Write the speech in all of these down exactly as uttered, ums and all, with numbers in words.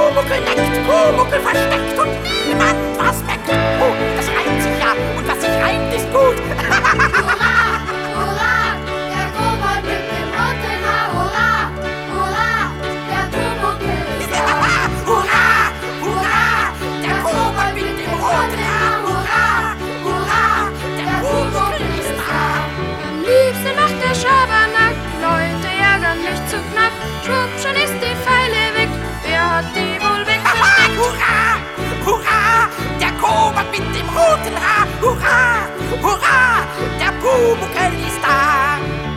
Pumuckl neckt, Pumuckl versteckt und niemand was merkt. Oh, das reimt sich ja und was sich reimt ist gut. Hurra, hurra, der Kobold mit dem roten Haar. Hurra, hurra, der Pumuckl ist da. Hurra, hurra, der Kobold mit dem roten Haar. Hurra, hurra, der Pumuckl ist da. Am liebsten macht der Schabernack, Leute ärgern mich zu knapp. Schwupp, schon ist die Pfeile weg, wer hat die wohl wegversteckt? Hurra, hurra, der Kobold mit dem roten Haar. Hurra, hurra, der Pumuckl ist da.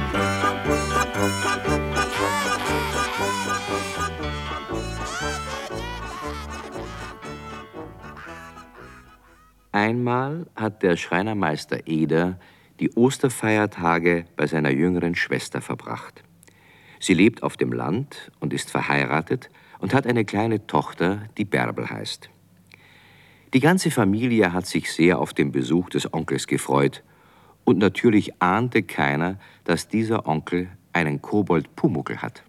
Einmal hat der Schreinermeister Eder die Osterfeiertage bei seiner jüngeren Schwester verbracht. Sie lebt auf dem Land und ist verheiratet und hat eine kleine Tochter, die Bärbel heißt. Die ganze Familie hat sich sehr auf den Besuch des Onkels gefreut und natürlich ahnte keiner, dass dieser Onkel einen Kobold Pumuckl hat.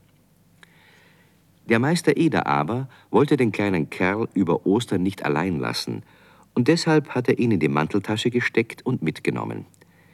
Der Meister Eder aber wollte den kleinen Kerl über Ostern nicht allein lassen und deshalb hat er ihn in die Manteltasche gesteckt und mitgenommen.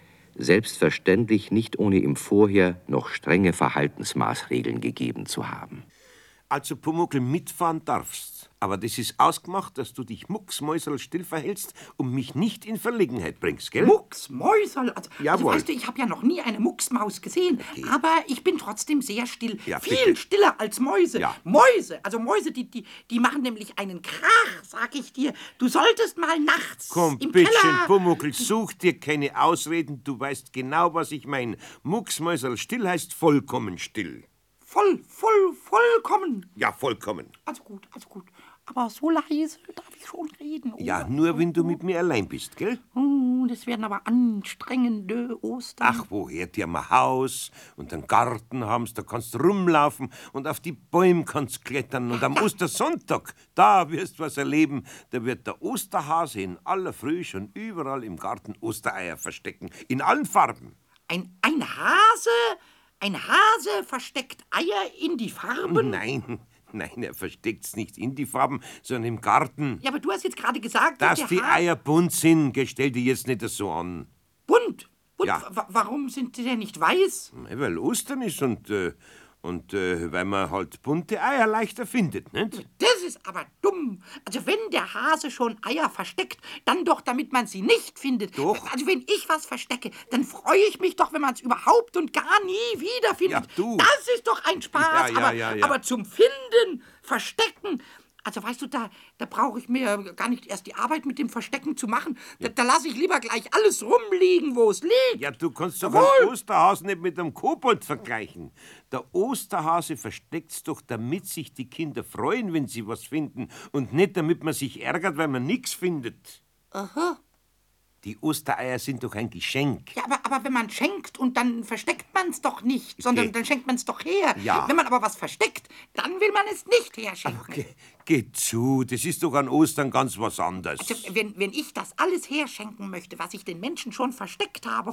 Selbstverständlich nicht ohne ihm vorher noch strenge Verhaltensmaßregeln gegeben zu haben. Also, Pumuckl, mitfahren darfst. Aber das ist ausgemacht, dass du dich mucksmäuserl still verhältst und mich nicht in Verlegenheit bringst, gell? Mucksmäuserl? Also, also Jawohl. weißt du, ich habe ja noch nie eine Mucksmaus gesehen, Okay. aber ich bin trotzdem sehr still. Ja, Viel bitte. stiller als Mäuse. Ja. Mäuse, also Mäuse, die, die, die machen nämlich einen Krach, sag ich dir. Du solltest mal nachts Komm, im bittchen, Keller... Pumuckl, such dir keine Ausreden. Du weißt genau, was ich meine. Mucksmäuserl still heißt vollkommen still. Voll, voll, vollkommen. Ja, vollkommen. Also gut, also gut. Aber so leise darf ich schon reden. Oder? Ja, nur wenn du mit mir allein bist, gell? Oh, das werden aber anstrengende Ostern. Ach, woher die haben ein Haus und einen Garten haben's, da kannst du rumlaufen und auf die Bäume kannst klettern. Und am Ostersonntag, da wirst du was erleben, da wird der Osterhase in aller Früh schon überall im Garten Ostereier verstecken. In allen Farben. Ein, ein Hase? Ein Hase versteckt Eier in die Farben? Nein, nein, er versteckt's nicht in die Farben, sondern im Garten. Ja, aber du hast jetzt gerade gesagt, Dass der die Ha- Eier bunt sind, geh, stell dir jetzt nicht so an. bunt. bunt. Ja. Wa- Warum sind die denn nicht weiß? Weil Ostern ist und, äh, und äh, weil man halt bunte Eier leichter findet, nicht? Das ist aber dumm. Also wenn der Hase schon Eier versteckt, dann doch, damit man sie nicht findet. Doch. Also wenn ich was verstecke, dann freue ich mich doch, wenn man es überhaupt und gar nie wiederfindet. Ja, du. Das ist doch ein Spaß. Ja, ja, aber, ja, ja. aber zum Finden, Verstecken, also weißt du, da, da brauche ich mir gar nicht erst die Arbeit mit dem Verstecken zu machen. Da, da lasse ich lieber gleich alles rumliegen, wo es liegt. Ja, du kannst doch Jawohl. einen Osterhasen nicht mit einem Kobold vergleichen. Der Osterhase versteckt's doch, damit sich die Kinder freuen, wenn sie was finden. Und nicht, damit man sich ärgert, weil man nichts findet. Aha. Die Ostereier sind doch ein Geschenk. Ja, aber, aber wenn man schenkt und dann versteckt man es doch nicht, sondern Okay. dann schenkt man es doch her. Ja. Wenn man aber was versteckt, dann will man es nicht herschenken. Ge Geh zu, das ist doch an Ostern ganz was anderes. Also, wenn, wenn ich das alles herschenken möchte, was ich den Menschen schon versteckt habe,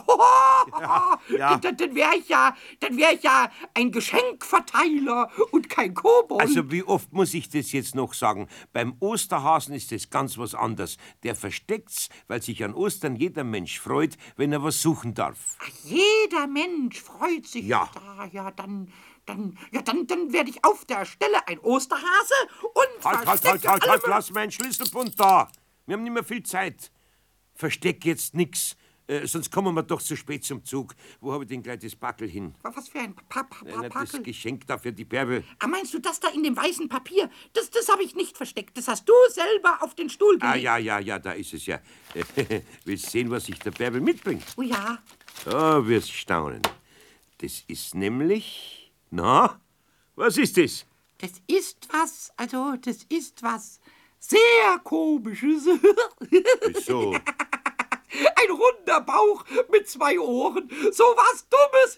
ja. dann, dann wäre ich ja, dann wäre ich ja ein Geschenkverteiler und kein Kobold. Also wie oft muss ich das jetzt noch sagen? Beim Osterhasen ist das ganz was anderes. Der versteckt's, weil sich an Ostern jeder Mensch freut, wenn er was suchen darf. Ach, jeder Mensch freut sich Ja. da. Ja, dann, dann, ja, dann, dann werde ich auf der Stelle ein Osterhase und Halt, halt, halt, verstecke halt, alle halt, mö- lass meinen Schlüsselbund da. Wir haben nicht mehr viel Zeit. Versteck jetzt nix, äh, sonst kommen wir doch zu spät zum Zug. Wo habe ich denn gleich das Backel hin? Was für ein pa pa Äh, pa na, das Packel? Geschenk da für die Bärbel. Ah, meinst du das da in dem weißen Papier? Das, das habe ich nicht versteckt. Das hast du selber auf den Stuhl gelegt. Ah, ja, ja, ja, da ist es ja. Willst sehen, was ich der Bärbel mitbringt? Oh ja. Da wirst staunen. Das ist nämlich... Na, was ist das? Das ist was, also das ist was sehr Komisches. Wieso? Ein runder Bauch mit zwei Ohren. So was Dummes.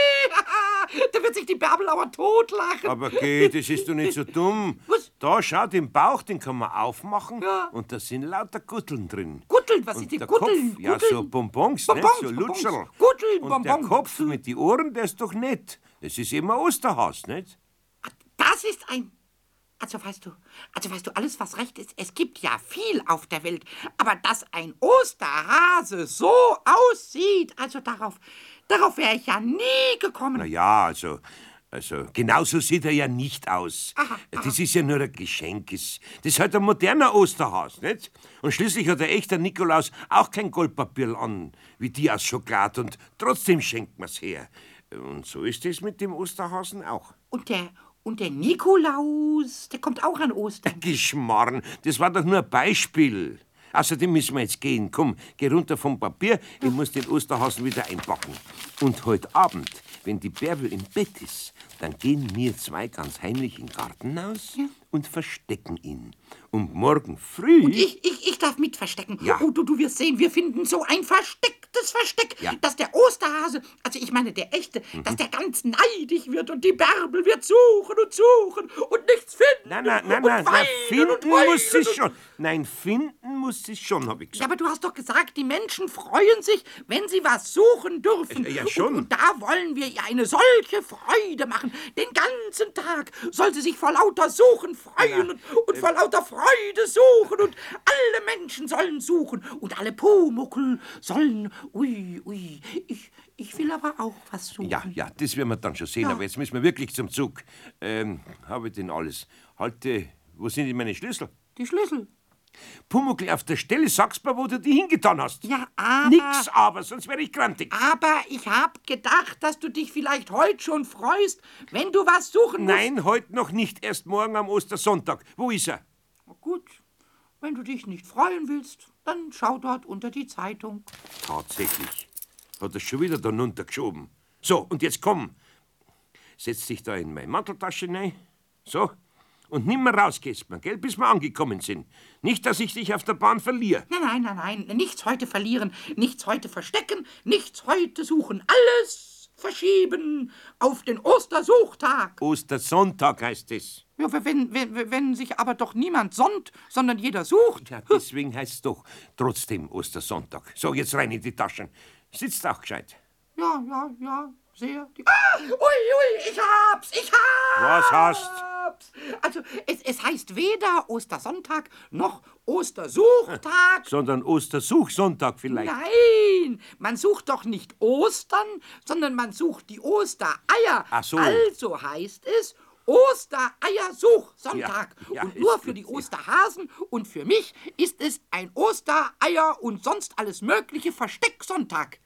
Da wird sich die Bärbel aber totlachen. Aber geh, das ist doch nicht so dumm. Was? Da, schau, den Bauch, den kann man aufmachen Ja. und da sind lauter Gutteln drin. Gutteln, was Und sind die der Gutteln? Kopf, ja, Gutteln? so Bonbons, Bonbons, nicht? So Bonbons. Lutscherl. Gutteln, Und der Bonbons. Kopf mit den Ohren, der ist doch nett. Das ist immer Osterhas, nicht? Das ist ein Also weißt du, also weißt du, alles was recht ist, es gibt ja viel auf der Welt, aber dass ein Osterhase so aussieht, also darauf, darauf wäre ich ja nie gekommen. Na ja, also, also genauso sieht er ja nicht aus. Aha, Das ist ja nur ein Geschenk. Das ist halt ein moderner Osterhas, nicht? Und schließlich hat der echte Nikolaus auch kein Goldpapier an, wie die aus Schokolade, und trotzdem schenkt man's her. Und so ist es mit dem Osterhasen auch. Und der, und der Nikolaus, der kommt auch an Ostern. Geschmarren, das war doch nur ein Beispiel. Außerdem müssen wir jetzt gehen. Komm, geh runter vom Papier, ich muss den Osterhasen wieder einpacken. Und heute Abend, wenn die Bärbel im Bett ist, dann gehen wir zwei ganz heimlich in den Garten aus Ja. und verstecken ihn. Und morgen früh... Und ich, ich, ich darf mit verstecken. Ja. Oh, du, du wirst sehen, wir finden so ein verstecktes Versteck, Ja. dass der Osterhase, also ich meine der echte, dass der ganz neidisch wird und die Bärbel wird suchen und suchen und nichts finden. Nein, nein, nein, und nein, nein, weinen finden und heulen muss sie und- schon. Nein, finden muss sie schon, hab ich Ja, gesagt. aber du hast doch gesagt, die Menschen freuen sich, wenn sie was suchen dürfen. Ja, ja, schon. Und, und da wollen wir ihr eine solche Freude machen. Den ganzen Tag soll sie sich vor lauter Suchen freuen Ja, und, und vor lauter Freude suchen. Und alle Menschen sollen suchen. Und alle Pumuckel sollen... Ui, ui, ich, ich will aber auch was suchen. Ja, ja, das werden wir dann schon sehen, Ja. aber jetzt müssen wir wirklich zum Zug. Ähm, habe ich denn alles? Halte, wo sind denn meine Schlüssel? Die Schlüssel. Pumuckl, auf der Stelle sagst mir, wo du die hingetan hast. Ja, aber... Nix aber, sonst wäre ich grantig. Aber ich hab gedacht, dass du dich vielleicht heute schon freust, wenn du was suchen musst. Nein, heute noch nicht, erst morgen am Ostersonntag. Wo ist er? Gut, wenn du dich nicht freuen willst, dann schau dort unter die Zeitung. Tatsächlich. Hat er schon wieder da runtergeschoben. So, und jetzt komm. Setz dich da in meine Manteltasche rein. So. Und nimmer raus, Kästmann, gell, bis wir angekommen sind. Nicht, dass ich dich auf der Bahn verliere. Nein, nein, nein, nein, nichts heute verlieren, nichts heute verstecken, nichts heute suchen, alles verschieben auf den Ostersuchtag. Ostersonntag heißt es. Ja, wenn, wenn, wenn sich aber doch niemand sonnt, sondern jeder sucht. Ja, deswegen heißt es doch trotzdem Ostersonntag. So, jetzt rein in die Taschen. Sitzt auch gescheit. Ja, ja, ja, sehr. Die ah, ui, ui, ich hab's, ich hab's. Was hast? Also, es, es heißt weder Ostersonntag noch Ostersuchtag. Sondern Ostersuchsonntag vielleicht. Nein, man sucht doch nicht Ostern, sondern man sucht die Ostereier. Ach so. Also heißt es Ostereiersuchsonntag. Ja, ja, und nur ist für gut, die ja. Osterhasen und für mich ist es ein Ostereier und sonst alles mögliche Verstecksonntag.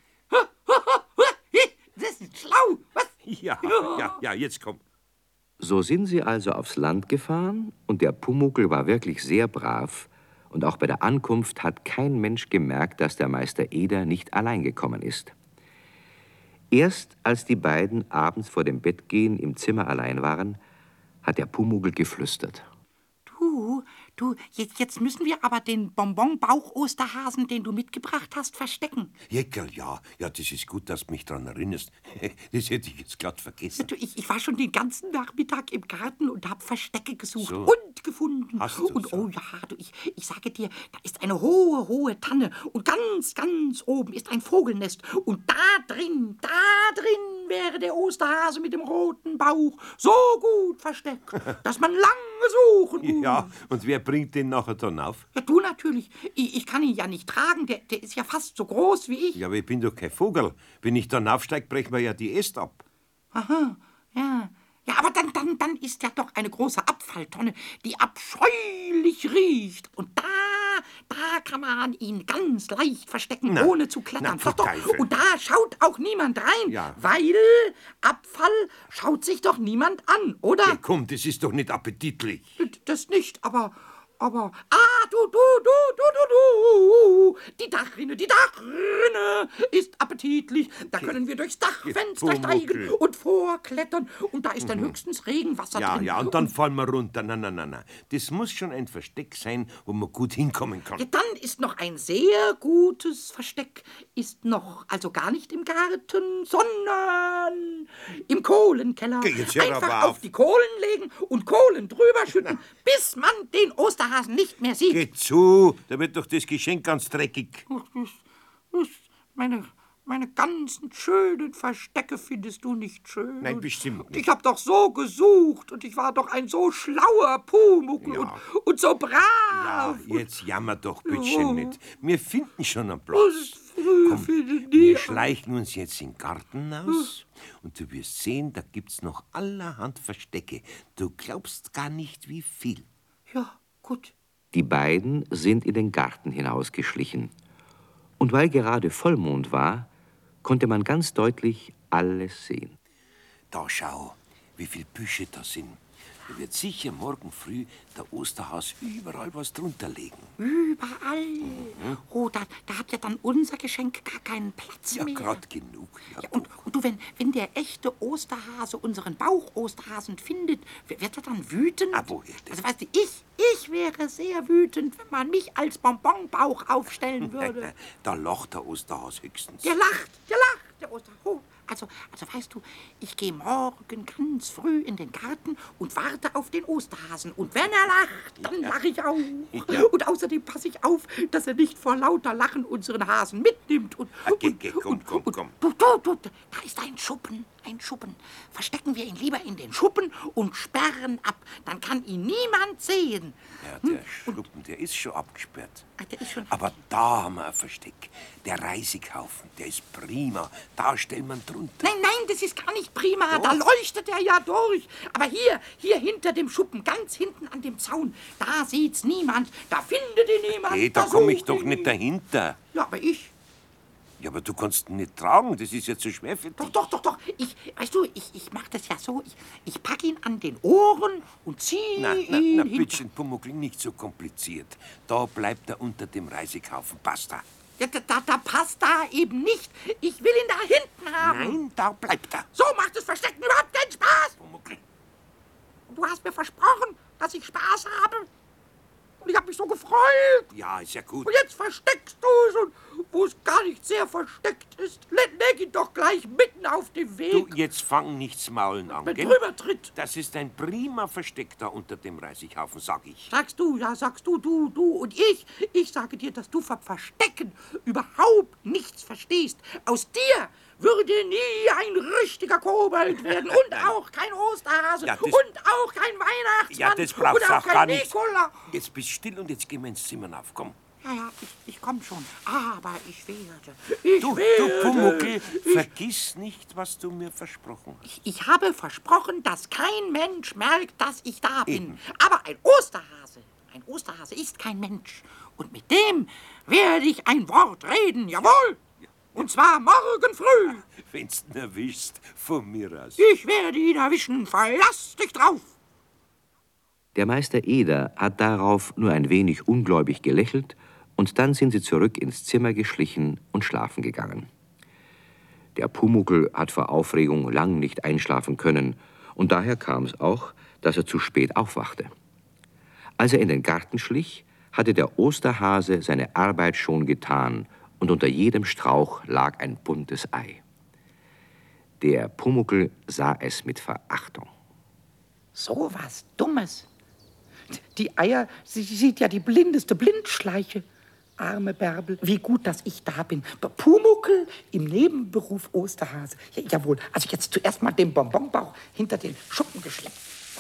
Das ist schlau, was? Ja, ja, ja, jetzt komm. So sind sie also aufs Land gefahren, und der Pumuckl war wirklich sehr brav, und auch bei der Ankunft hat kein Mensch gemerkt, dass der Meister Eder nicht allein gekommen ist. Erst als die beiden abends vor dem Bettgehen im Zimmer allein waren, hat der Pumuckl geflüstert. Du, du, jetzt, jetzt müssen wir aber den Bonbon-Bauch-Osterhasen, den du mitgebracht hast, verstecken. Jeckerl, ja, ja, das ist gut, dass du mich daran erinnerst. Das hätte ich jetzt glatt vergessen. Du, ich, ich war schon den ganzen Nachmittag im Garten und habe Verstecke gesucht So. und gefunden. Hast du und so? oh ja, du, ich, ich sage dir, da ist eine hohe, hohe Tanne und ganz, ganz oben ist ein Vogelnest. Und da drin, da drin wäre der Osterhase mit dem roten Bauch so gut versteckt, dass man lange suchen muss. Ja, und wer bringt den nachher dann auf? Ja, du natürlich. Ich, ich kann ihn ja nicht tragen, der, der ist ja fast so groß wie ich. Ja, aber ich bin doch kein Vogel. Wenn ich dann aufsteige, brechen wir ja die Äste ab. Aha, ja. Ja, aber dann, dann, dann ist ja doch eine große Abfalltonne, die abscheulich riecht. Und da, da kann man ihn ganz leicht verstecken, Na, ohne zu klettern. na, Doch, doch. Teufel. Und da schaut auch niemand rein, Ja. weil Abfall schaut sich doch niemand an, oder? Ja, komm, das ist doch nicht appetitlich. Das nicht, aber, aber, ah, du, du, du, du, du, du, die Dachrinne, die Dachrinne ist appetitlich. Da können wir durchs Dachfenster Pumuckl. steigen und vorklettern. Und da ist dann höchstens Regenwasser Ja, drin. ja, und dann fallen wir runter. Nein, nein, nein, nein. Das muss schon ein Versteck sein, wo man gut hinkommen kann. Ja, dann ist noch ein sehr gutes Versteck, ist noch, also gar nicht im Garten, sondern im Kohlenkeller. Geh jetzt hör Einfach aber auf auf. die Kohlen legen und Kohlen drüber schütten, bis man den Osterhasen nicht mehr sieht. Geh zu, da wird doch das Geschenk ganz dreckig. Ach, das, das, meine, Meine ganzen schönen Verstecke findest du nicht schön. Nein, bestimmt Und nicht. ich habe doch so gesucht und ich war doch ein so schlauer Pumuckl Ja. und, und so brav. Ja, jetzt jammer doch bitte Ja. nicht. Wir finden schon einen Es Platz. ist früh Komm, für den wir Nieder- schleichen uns jetzt in den Garten aus und du wirst sehen, da gibt's noch allerhand Verstecke. Du glaubst gar nicht, wie viel. Ja, gut. Die beiden sind in den Garten hinausgeschlichen. Und weil gerade Vollmond war, konnte man ganz deutlich alles sehen. Da schau, wie viele Büsche da sind. Da wird sicher morgen früh der Osterhas überall was drunter legen. Überall. Oh, da, da hat ja dann unser Geschenk gar keinen Platz Ja, mehr. grad genug. Ja, Ja, und, und du, wenn, wenn der echte Osterhase unseren Bauch-Osterhasen findet, wird er dann wütend? Ah, woher denn? Also weißt du, ich, ich wäre sehr wütend, wenn man mich als Bonbonbauch aufstellen würde. Da lacht der Osterhas höchstens. Der lacht, der lacht, der Osterhase. Oh, also, also weißt du, ich gehe morgen ganz früh in den Garten und warte auf den Osterhasen. Und wenn er lacht, dann lache ich auch. Ja. Und außerdem passe ich auf, dass er nicht vor lauter Lachen unseren Hasen mitnimmt. Und, Ah, geh, und, geh, komm, und, komm, und, komm. Du, du, du, da ist ein Schuppen, ein Schuppen. Verstecken wir ihn lieber in den Schuppen und sperren ab. Dann kann ihn niemand sehen. Ja, der Schluppen, der ist schon abgesperrt. Ah, der ist schon- Aber da haben wir ein Versteck. Der Reisighaufen, der ist prima. Da stellt man drunter. Nein, nein, das ist gar nicht prima. Da leuchtet er ja durch. Aber hier, hier hinter dem Schuppen, ganz hinten an dem Zaun, da sieht's niemand. Da findet ihn niemand. Hey, da komme ich sucht doch ihn nicht dahinter. Ja, aber ich. Ja, aber du kannst ihn nicht tragen. Das ist ja zu schwer für Doch, dich. doch, doch, doch. Ich, weißt du, ich, ich mach das ja so. Ich, ich pack ihn an den Ohren und zieh Na, na, ihn na, hinter. bittchen, Pumuckl, nicht so kompliziert. Da bleibt er unter dem Reisighaufen. Passt da? Ja, da, da, da passt da eben nicht. Ich will ihn da hinten haben. Nein, da bleibt er. So macht das Verstecken überhaupt keinen Spaß. Pumuckl. Du hast mir versprochen, dass ich Spaß habe. Und ich habe mich so gefreut. Ja, ist ja gut. Und jetzt versteckst du es, und wo es gar nicht sehr versteckt ist. Leg, leg ihn doch gleich mitten auf den Weg. Du, jetzt fang nichts Maulen an, wenn gell? drüber tritt. Das ist ein prima Versteck da unter dem Reisighaufen, sag ich. Sagst du, ja, sagst du, du, du und ich. Ich sage dir, dass du vom Verstecken überhaupt nichts verstehst. Aus dir würde nie ein richtiger Kobold werden. Und auch kein Osterhase. Ja, das- und auch kein Weihnachtsmann. Ja, das brauchst und du auch auch gar kein nicht. Nikolaus. Jetzt bist still und jetzt gehen wir ins Zimmer auf. Komm. Ja, ja, ich, ich komm schon. Aber ich werde. Ich Du, werde. du Pumuckl, ich, vergiss nicht, was du mir versprochen hast. ich, ich habe versprochen, dass kein Mensch merkt, dass ich da bin. Eben. Aber ein Osterhase, ein Osterhase ist kein Mensch. Und mit dem werde ich ein Wort reden, jawohl. Und zwar morgen früh. Wenn's ihn erwischst, von mir aus. Ich werde ihn erwischen. Verlass dich drauf. Der Meister Eder hat darauf nur ein wenig ungläubig gelächelt, und dann sind sie zurück ins Zimmer geschlichen und schlafen gegangen. Der Pumuckl hat vor Aufregung lang nicht einschlafen können, und daher kam es auch, dass er zu spät aufwachte. Als er in den Garten schlich, hatte der Osterhase seine Arbeit schon getan, und unter jedem Strauch lag ein buntes Ei. Der Pumuckl sah es mit Verachtung. So was Dummes. Die Eier, sie sieht ja die blindeste Blindschleiche. Arme Bärbel, wie gut, dass ich da bin. Pumuckl im Nebenberuf Osterhase. Ja, jawohl, also jetzt zuerst mal den Bonbonbauch hinter den Schuppen geschleppt.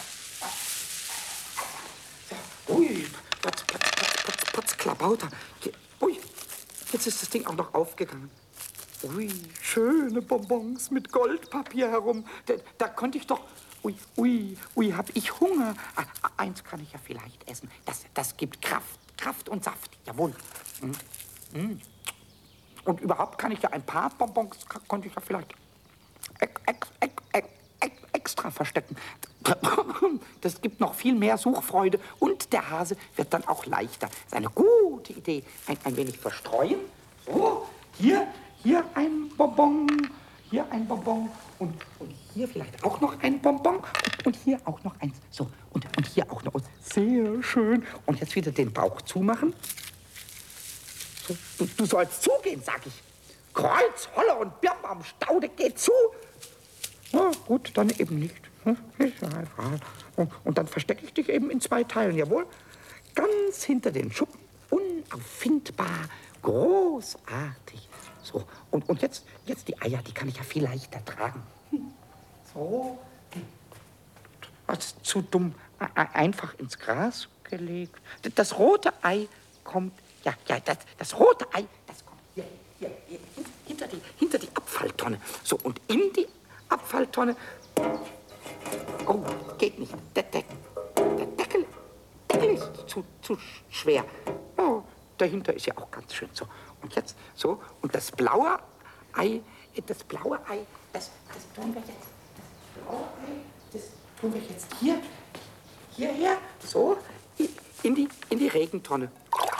So, ui, Potz, Potz, Potz, Potz, Potz, Klabauter. Hier, ui, jetzt ist das Ding auch noch aufgegangen. Ui, schöne Bonbons mit Goldpapier herum. Da, da konnte ich doch... Ui, ui, ui, hab ich Hunger. Ah, eins kann ich ja vielleicht essen. Das, das gibt Kraft, Kraft und Saft. Jawohl. Mm. Mm. Und überhaupt kann ich ja ein paar Bonbons, konnte ich ja vielleicht ex, ex, ex, ex, ex, extra verstecken. Das gibt noch viel mehr Suchfreude. Und der Hase wird dann auch leichter. Das ist eine gute Idee. Ein, ein wenig verstreuen. So, hier, hier ein Bonbon, hier ein Bonbon. Und, und hier vielleicht auch noch ein Bonbon. Und, und hier auch noch eins. So, und, und hier auch noch. Sehr schön. Und jetzt wieder den Bauch zumachen. So, du, du sollst zugehen, sag ich. Kreuz, Holle und Birnbaum, Staude, geht zu. Na gut, dann eben nicht. Und, und dann verstecke ich dich eben in zwei Teilen, jawohl. Ganz hinter den Schuppen, unauffindbar, großartig. So, und, und jetzt, jetzt die Eier, die kann ich ja viel leichter tragen. So. Das ist zu dumm. Einfach ins Gras gelegt. Das rote Ei kommt, ja, ja, das, das rote Ei, das kommt hier, hier, hier, hinter die, hinter die Abfalltonne. So, und in die Abfalltonne, oh, geht nicht. Der, der, der Deckel, Deckel ist zu, zu schwer. Oh, dahinter ist ja auch ganz schön so. Und jetzt so, und das blaue Ei, das blaue Ei, das, das tun wir jetzt, das blaue Ei, das tun wir jetzt hier, hierher, so, in die, in die Regentonne.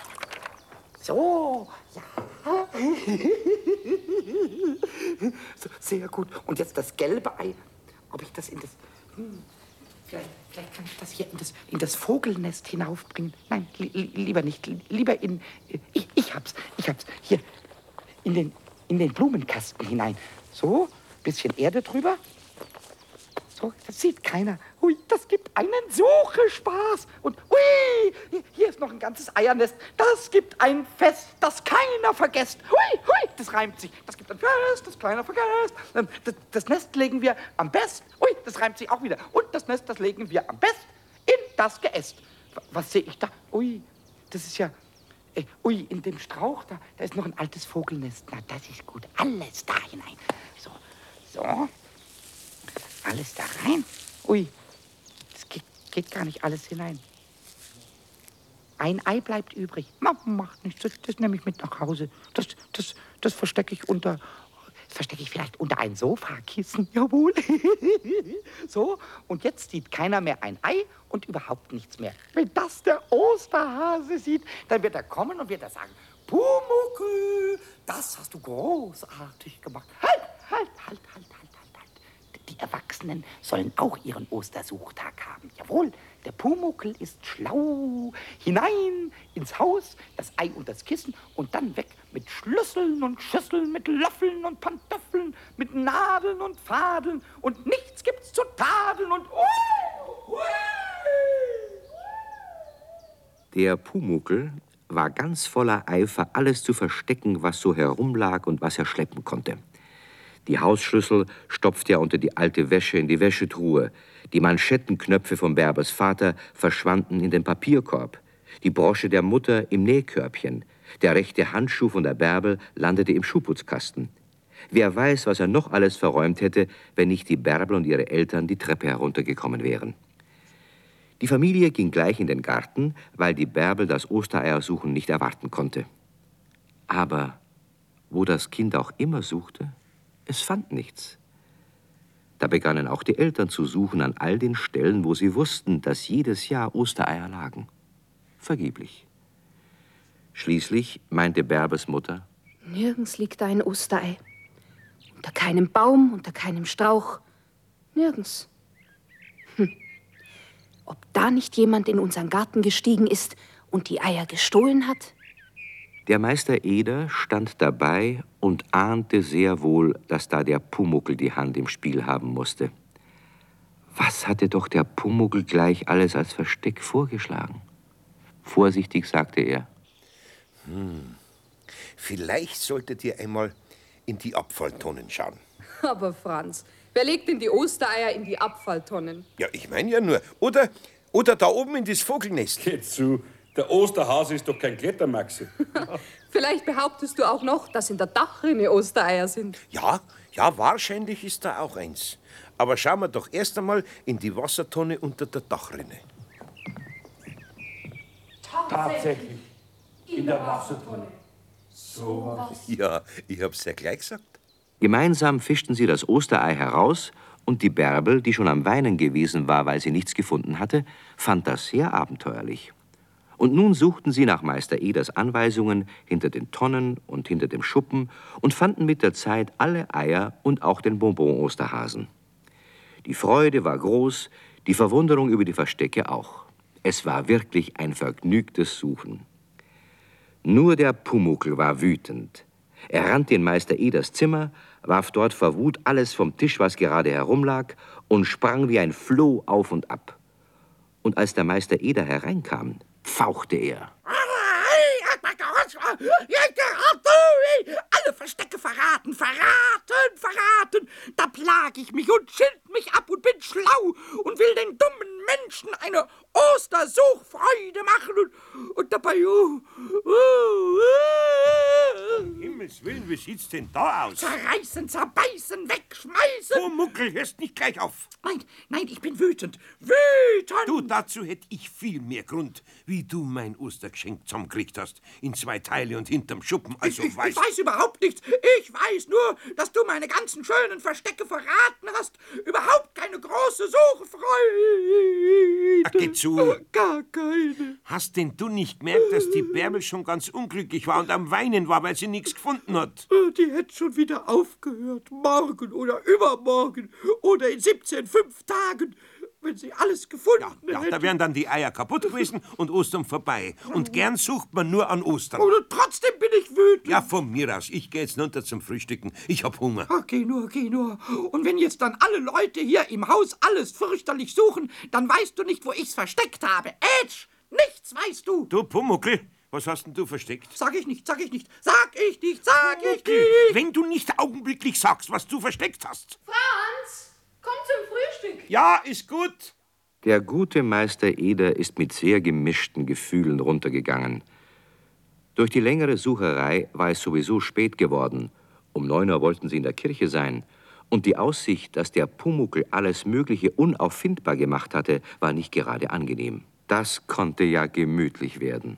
So, ja. So, sehr gut. Und jetzt das gelbe Ei, ob ich das in das, hm, vielleicht, vielleicht kann ich das hier in das, in das Vogelnest hinaufbringen. Nein, li lieber nicht, lieber in, ich, ich hab's, ich hab's, hier, in den, in den Blumenkasten hinein. So, bisschen Erde drüber. So, das sieht keiner. Hui, das gibt einen Suchespaß. Und hui, hier ist noch ein ganzes Eiernest. Das gibt ein Fest, das keiner vergesst. Hui, hui, das reimt sich. Das gibt ein Fest, das keiner vergesst. Das, das Nest legen wir am best. Hui, das reimt sich auch wieder. Und das Nest, das legen wir am best in das Geäst. Was sehe ich da? Ui, das ist ja... Äh, ui, in dem Strauch, da, da ist noch ein altes Vogelnest. Na, das ist gut. Alles da hinein. So, so. Alles da rein? Ui, das geht, geht gar nicht alles hinein. Ein Ei bleibt übrig. Macht nichts, das, das nehme ich mit nach Hause. Das, das, das verstecke ich unter, das verstecke ich vielleicht unter ein Sofakissen. Jawohl. So, und jetzt sieht keiner mehr ein Ei und überhaupt nichts mehr. Wenn das der Osterhase sieht, dann wird er kommen und wird er sagen, Pumuckl, das hast du großartig gemacht. Halt, halt, halt, halt, halt. Die Erwachsenen sollen auch ihren Ostersuchtag haben. Jawohl, der Pumuckl ist schlau. Hinein ins Haus, das Ei und das Kissen und dann weg mit Schlüsseln und Schüsseln, mit Löffeln und Pantoffeln, mit Nadeln und Fadeln und nichts gibt's zu tadeln und... Uh, uh. Der Pumuckl war ganz voller Eifer, alles zu verstecken, was so herumlag und was er schleppen konnte. Die Hausschlüssel stopfte er unter die alte Wäsche in die Wäschetruhe. Die Manschettenknöpfe von Bärbers Vater verschwanden in den Papierkorb. Die Brosche der Mutter im Nähkörbchen. Der rechte Handschuh von der Bärbel landete im Schuhputzkasten. Wer weiß, was er noch alles verräumt hätte, wenn nicht die Bärbel und ihre Eltern die Treppe heruntergekommen wären. Die Familie ging gleich in den Garten, weil die Bärbel das Ostereiersuchen nicht erwarten konnte. Aber wo das Kind auch immer suchte, es fand nichts. Da begannen auch die Eltern zu suchen an all den Stellen, wo sie wussten, dass jedes Jahr Ostereier lagen. Vergeblich. Schließlich meinte Bärbers Mutter: Nirgends liegt ein Osterei. Unter keinem Baum, unter keinem Strauch. Nirgends. Hm. Ob da nicht jemand in unseren Garten gestiegen ist und die Eier gestohlen hat? Der Meister Eder stand dabei und ahnte sehr wohl, dass da der Pumuckl die Hand im Spiel haben musste. Was hatte doch der Pumuckl gleich alles als Versteck vorgeschlagen? Vorsichtig sagte er: Hm, vielleicht solltet ihr einmal in die Abfalltonnen schauen. Aber Franz, wer legt denn die Ostereier in die Abfalltonnen? Ja, ich meine ja nur. Oder, oder da oben in das Vogelnest. Geht zu. Der Osterhase ist doch kein Klettermaxe. Vielleicht behauptest du auch noch, dass in der Dachrinne Ostereier sind. Ja, ja, wahrscheinlich ist da auch eins. Aber schauen wir doch erst einmal in die Wassertonne unter der Dachrinne. Tatsächlich. In der Wassertonne. So was. Ja, ich hab's ja gleich gesagt. Gemeinsam fischten sie das Osterei heraus, und die Bärbel, die schon am Weinen gewesen war, weil sie nichts gefunden hatte, fand das sehr abenteuerlich. Und nun suchten sie nach Meister Eders Anweisungen hinter den Tonnen und hinter dem Schuppen und fanden mit der Zeit alle Eier und auch den Bonbon-Osterhasen. Die Freude war groß, die Verwunderung über die Verstecke auch. Es war wirklich ein vergnügtes Suchen. Nur der Pumuckl war wütend. Er rannte in Meister Eders Zimmer, warf dort vor Wut alles vom Tisch, was gerade herumlag, und sprang wie ein Floh auf und ab. Und als der Meister Eder hereinkam, pfauchte er. Alle alle Verstecke verraten, verraten, verraten. Da plag ich mich und schild mich ab und bin schlau und will den dummen Menschen eine Ostersuchfreude machen und, und dabei... Uh, uh, uh, Um Himmels Willen, wie sieht's denn da aus? zerreißen, zerbeißen, wegschmeißen. Oh, Muckel, hörst nicht gleich auf. Nein, nein, ich bin wütend. Wütend! Du, dazu hätt ich viel mehr Grund, wie du mein Ostergeschenk zusammengekriegt hast. In zwei Teile und hinterm Schuppen. Also ich, ich, weißt ich weiß überhaupt nichts. Ich weiß nur, dass du meine ganzen schönen Verstecke verraten hast. Überhaupt keine große Suchfreude. Ach, geh zu. Gar keine. Hast denn du nicht gemerkt, dass die Bärbel schon ganz unglücklich war und am Weinen war, weil sie nichts gefunden hat? Die hätte schon wieder aufgehört. Morgen oder übermorgen oder in siebzehn, fünf Tagen, wenn sie alles gefunden Ja, hätte. da wären dann die Eier kaputt gewesen und Ostern vorbei. Und gern sucht man nur an Ostern. Und trotzdem bin ich wütend. Ja, von mir aus. Ich gehe jetzt runter zum Frühstücken. Ich hab Hunger. Ach, geh nur, geh nur. Und wenn jetzt dann alle Leute hier im Haus alles fürchterlich suchen, dann weißt du nicht, wo ich's versteckt habe. Ätsch, nichts weißt du. Du Pumuckl, was hast denn du versteckt? Sag ich nicht, sag ich nicht, sag ich nicht, sag ich Pumuckl, nicht. wenn du nicht augenblicklich sagst, was du versteckt hast. Franz, komm zum Frühstück. Ja, ist gut. Der gute Meister Eder ist mit sehr gemischten Gefühlen runtergegangen. Durch die längere Sucherei war es sowieso spät geworden. Um neun Uhr wollten sie in der Kirche sein. Und die Aussicht, dass der Pumuckl alles Mögliche unauffindbar gemacht hatte, war nicht gerade angenehm. Das konnte ja gemütlich werden.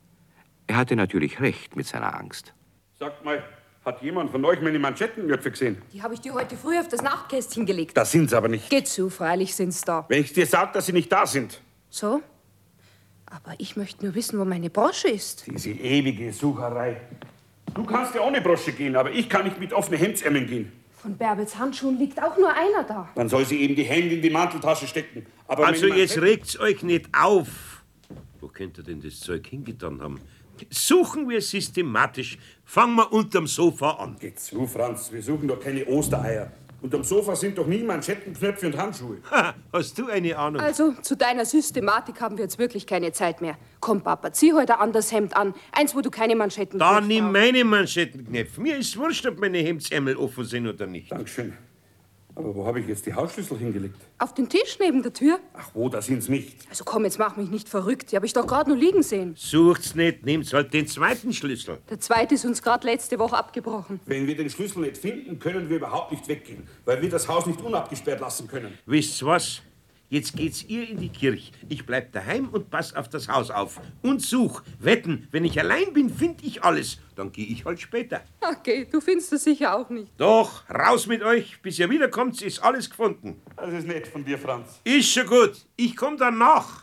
Er hatte natürlich recht mit seiner Angst. Sagt mal, hat jemand von euch meine Manschettenknöpfe gesehen? Die habe ich dir heute früh auf das Nachtkästchen gelegt. Da sind sie aber nicht. Geh zu, freilich sind's da. Wenn ich dir sage, dass sie nicht da sind. So? Aber ich möchte nur wissen, wo meine Brosche ist. Diese ewige Sucherei. Du kannst ja ohne Brosche gehen, aber ich kann nicht mit offenen Hemdsärmeln gehen. Von Bärbels Handschuhen liegt auch nur einer da. Dann soll sie eben die Hände in die Manteltasche stecken. Aber Also meine jetzt Manschetten- regt's euch nicht auf. Wo könnte denn das Zeug hingetan haben? Suchen wir systematisch. Fangen wir unterm Sofa an. Geh zu, Franz, wir suchen doch keine Ostereier. Unterm Sofa sind doch nie Manschettenknöpfe und Handschuhe. Ha, hast du eine Ahnung? Also, zu deiner Systematik haben wir jetzt wirklich keine Zeit mehr. Komm, Papa, zieh heute ein anderes Hemd an. Eins, wo du keine Manschetten Da kriegst. nimm meine Manschettenknöpfe. Mir ist wurscht, ob meine Hemdsärmel offen sind oder nicht. Dankeschön. Aber wo habe ich jetzt die Hausschlüssel hingelegt? Auf den Tisch neben der Tür. Ach wo, da sind's nicht. Also komm, jetzt mach mich nicht verrückt. Die habe ich doch gerade nur liegen sehen. Sucht's nicht, nehmt's halt den zweiten Schlüssel. Der zweite ist uns gerade letzte Woche abgebrochen. Wenn wir den Schlüssel nicht finden, können wir überhaupt nicht weggehen, weil wir das Haus nicht unabgesperrt lassen können. Wisst's was? Jetzt geht's ihr in die Kirche. Ich bleib daheim und pass auf das Haus auf. Und such. Wetten, wenn ich allein bin, find ich alles. Dann geh ich halt später. Okay, du findest es sicher auch nicht. Doch, raus mit euch. Bis ihr wiederkommt, ist alles gefunden. Das ist nett von dir, Franz. Ist schon gut. Ich komm dann nach.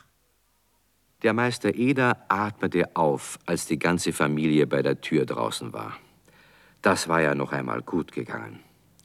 Der Meister Eder atmete auf, als die ganze Familie bei der Tür draußen war. Das war ja noch einmal gut gegangen.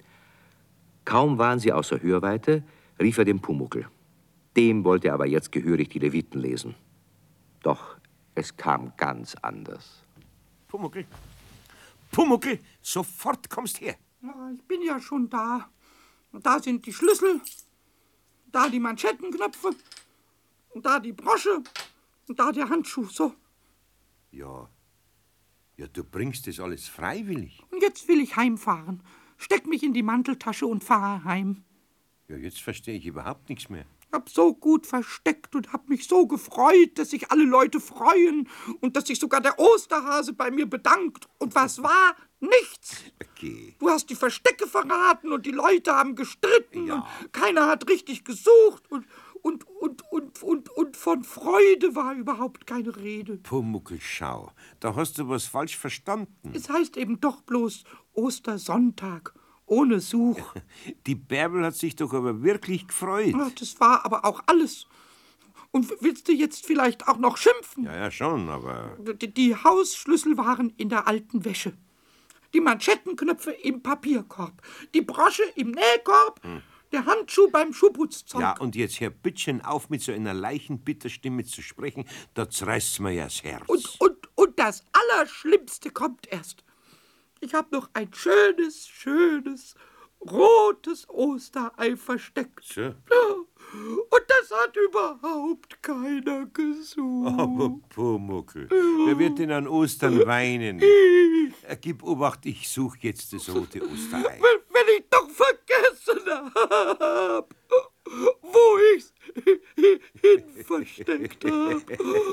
Kaum waren sie außer Hörweite, rief er den Pumuckl. Dem wollte er aber jetzt gehörig die Leviten lesen. Doch es kam ganz anders. Pumuckl. Pumuckl, sofort kommst her. Na, ich bin ja schon da. Und da sind die Schlüssel, da die Manschettenknöpfe, und da die Brosche und da der Handschuh. So, Ja. Ja, du bringst das alles freiwillig. und jetzt will ich heimfahren. Steck mich in die Manteltasche und fahre heim. Ja, jetzt verstehe ich überhaupt nichts mehr. Hab so gut versteckt und hab mich so gefreut, dass sich alle Leute freuen und dass sich sogar der Osterhase bei mir bedankt. Und was war? Nichts. Okay. Du hast die Verstecke verraten und die Leute haben gestritten Ja. und keiner hat richtig gesucht und, und, und, und, und, und von Freude war überhaupt keine Rede. Pumuckl, schau. Da hast du was falsch verstanden. Es heißt eben doch bloß Ostersonntag, ohne Such. Die Bärbel hat sich doch aber wirklich gefreut. Ach, das war aber auch alles. Und willst du jetzt vielleicht auch noch schimpfen? Ja, ja, schon, aber... Die, die Hausschlüssel waren in der alten Wäsche. Die Manschettenknöpfe im Papierkorb. Die Brosche im Nähkorb. Der Handschuh beim Schuhputzzeug. Ja, und jetzt hör bittchen auf, mit so einer Leichenbitterstimme zu sprechen. Da zerreißt's mir ja das Herz. Und, und, und das Allerschlimmste kommt erst. Ich habe noch ein schönes, schönes, rotes Osterei versteckt. So. Ja, und das hat überhaupt keiner gesucht. Aber Pumuckl, wer wird denn an Ostern weinen? nicht. Äh, Gib Obacht, ich suche jetzt das rote Osterei. Wenn, wenn ich doch vergessen hab, wo ich's hin versteckt hab.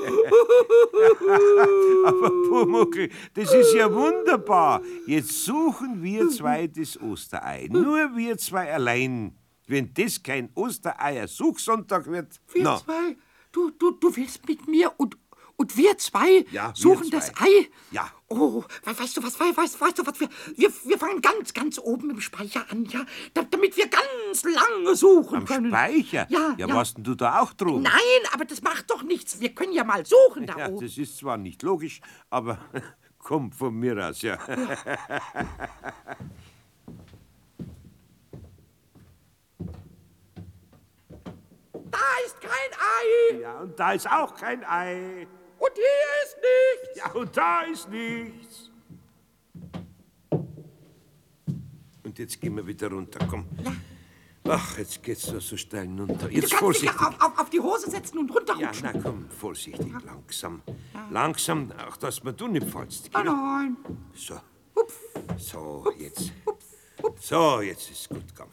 Aber Pumuckl, das ist ja wunderbar. Jetzt suchen wir zwei das Osterei. Nur wir zwei allein. Wenn das kein Ostereier-Suchsonntag wird, Wir na, zwei? Du, du, du willst mit mir und, und wir zwei Ja, wir suchen zwei. das Ei? Ja. Oh, we- weißt du was, we- weißt, weißt du was, wir, wir, wir fangen ganz, ganz oben im Speicher an, ja? Da, damit wir ganz lange suchen am können. Speicher? Ja, ja, ja. warst denn du da auch drum? Nein, aber das macht doch nichts. Wir können ja mal suchen da Ja, oben. das ist zwar nicht logisch, aber kommt von mir aus, ja. Da ist kein Ei. Ja, und da ist auch kein Ei. Und hier ist nichts. Ja, und da ist nichts. Und jetzt gehen wir wieder runter, komm. Ach, jetzt geht's doch so steil runter. Du Jetzt kannst vorsichtig. dich ja auf, auf, auf die Hose setzen und Ja, runterrutschen. na komm, vorsichtig, langsam. Langsam, auch dass man du nicht fallst. Nein, nein. So. So, jetzt. So, jetzt ist gut gegangen.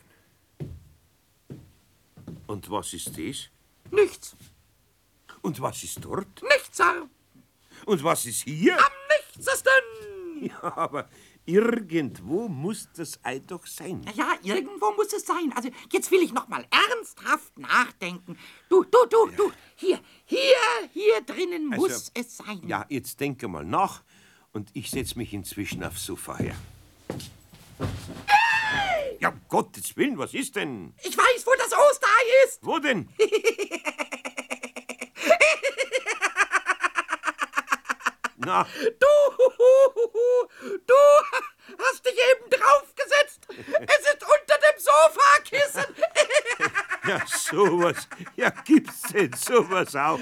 Und was ist das? Nichts. Und was ist dort? Nichts, Herr. Und was ist hier? Am nichtesten. Ja, aber irgendwo muss das Ei doch sein. Na ja, irgendwo muss es sein. Also, jetzt will ich noch mal ernsthaft nachdenken. Du, du, du, du. Hier, hier, hier drinnen Also, muss es sein. Ja, jetzt denke mal nach und ich setze mich inzwischen aufs Sofa her. Ja, um Gottes Willen, was ist denn? Ich weiß, wo das Osterei ist. Wo denn? Na, Du, du hast dich eben draufgesetzt. Es ist unter dem Sofakissen. ja, sowas. Ja, gibt's denn sowas auch?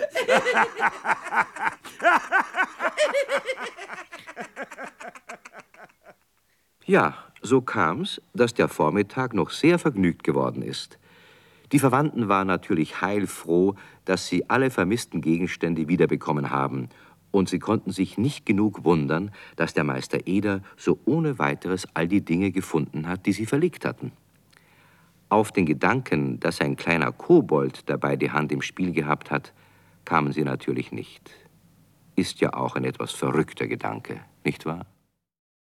Ja, so kam's, dass der Vormittag noch sehr vergnügt geworden ist. Die Verwandten waren natürlich heilfroh, dass sie alle vermissten Gegenstände wiederbekommen haben, und sie konnten sich nicht genug wundern, dass der Meister Eder so ohne weiteres all die Dinge gefunden hat, die sie verlegt hatten. Auf den Gedanken, dass ein kleiner Kobold dabei die Hand im Spiel gehabt hat, kamen sie natürlich nicht. Ist ja auch ein etwas verrückter Gedanke, nicht wahr?